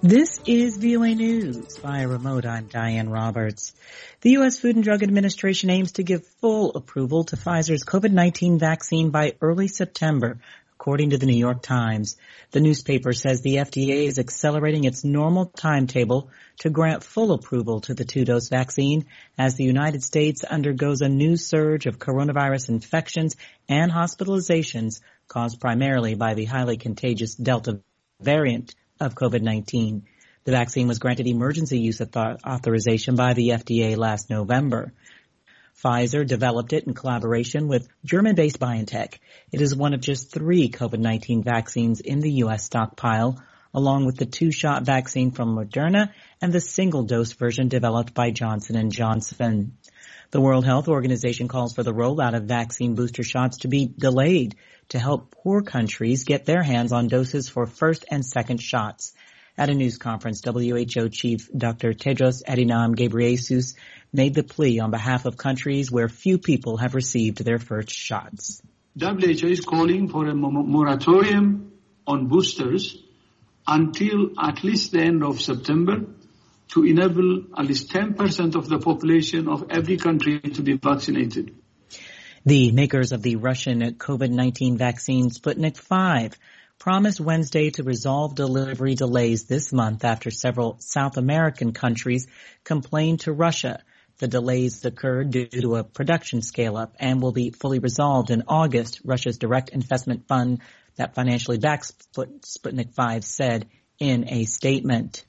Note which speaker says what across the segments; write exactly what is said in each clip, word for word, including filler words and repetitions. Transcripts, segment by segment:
Speaker 1: This is V O A News. Via remote, I'm Diane Roberts. The U S Food and Drug Administration aims to give full approval to Pfizer's COVID nineteen vaccine by early September, according to the New York Times. The newspaper says the F D A is accelerating its normal timetable to grant full approval to the two-dose vaccine as the United States undergoes a new surge of coronavirus infections and hospitalizations caused primarily by the highly contagious Delta variant of COVID nineteen. The vaccine was granted emergency use authorization by the F D A last November. Pfizer developed it in collaboration with German-based BioNTech. It is one of just three COVID nineteen vaccines in the U S stockpile, along with the two-shot vaccine from Moderna and the single-dose version developed by Johnson and Johnson. The World Health Organization calls for the rollout of vaccine booster shots to be delayed to help poor countries get their hands on doses for first and second shots. At a news conference, W H O Chief Doctor Tedros Adhanom Ghebreyesus made the plea on behalf of countries where few people have received their first shots.
Speaker 2: W H O is calling for a moratorium on boosters until at least the end of September to enable at least ten percent of the population of every country to be vaccinated.
Speaker 1: The makers of the Russian COVID nineteen vaccine Sputnik five promised Wednesday to resolve delivery delays this month after several South American countries complained to Russia. The delays occurred due to a production scale-up and will be fully resolved in August, Russia's direct investment fund that financially backs Sputnik five said in a statement.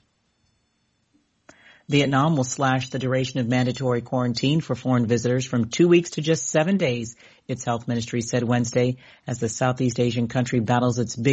Speaker 1: Vietnam will slash the duration of mandatory quarantine for foreign visitors from two weeks to just seven days, its health ministry said Wednesday, as the Southeast Asian country battles its big